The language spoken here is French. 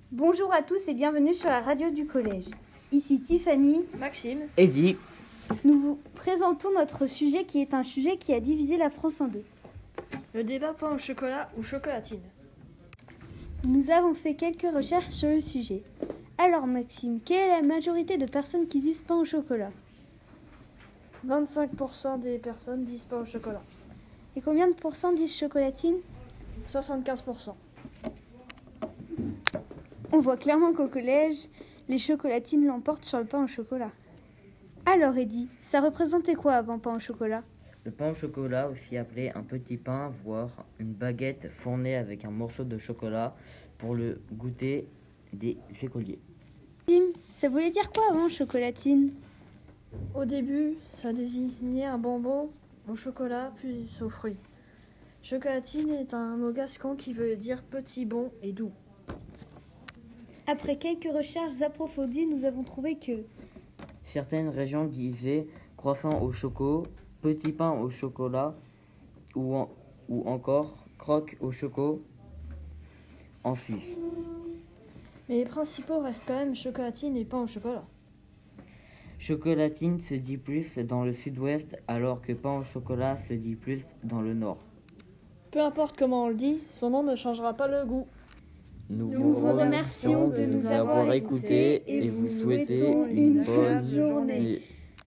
Bonjour à tous et bienvenue sur la radio du collège. Ici Tiffany, Maxime, Eddy. Nous vous présentons notre sujet qui est un sujet qui a divisé la France en deux. le débat pain au chocolat ou chocolatine. Nous avons fait quelques recherches sur le sujet. Alors Maxime, quelle est la majorité de personnes qui disent pain au chocolat? 25% des personnes disent pain au chocolat. Et combien de pourcents disent chocolatine? 75%. On voit clairement qu'au collège, les chocolatines l'emportent sur le pain au chocolat. Alors Eddy, ça représentait quoi avant pain au chocolat? Le pain au chocolat, aussi appelé un petit pain, voire une baguette fournie avec un morceau de chocolat pour le goûter des écoliers. Tim, ça voulait dire quoi avant chocolatine? Au début, ça désignait un bonbon au chocolat puis aux fruits. Chocolatine est un mot gascon qui veut dire petit, bon et doux. Après quelques recherches approfondies, nous avons trouvé que Certaines régions disaient croissant au choco, petit pain au chocolat ou encore croque au choco en Suisse. Mais les principaux restent quand même chocolatine et pain au chocolat. Chocolatine se dit plus dans le sud-ouest alors que pain au chocolat se dit plus dans le nord. Peu importe comment on le dit, son nom ne changera pas le goût. Nous vous remercions de nous avoir écoutés et vous souhaitons une bonne journée.